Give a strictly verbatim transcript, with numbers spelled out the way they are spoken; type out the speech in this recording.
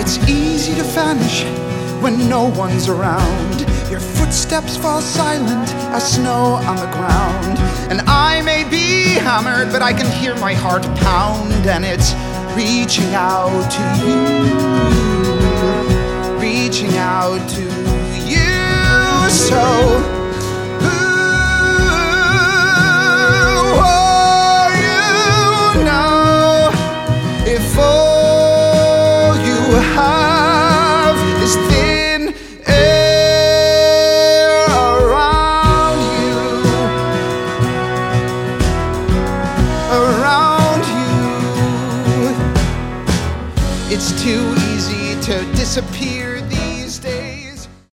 It's easy to vanish when no one's around. Your footsteps fall silent as snow on the ground. And I may be hammered, but I can hear my heart pound, and it's reaching out to you, reaching out to you. So who are you now, if all you have is thin air around you, around you? It's too easy to disappear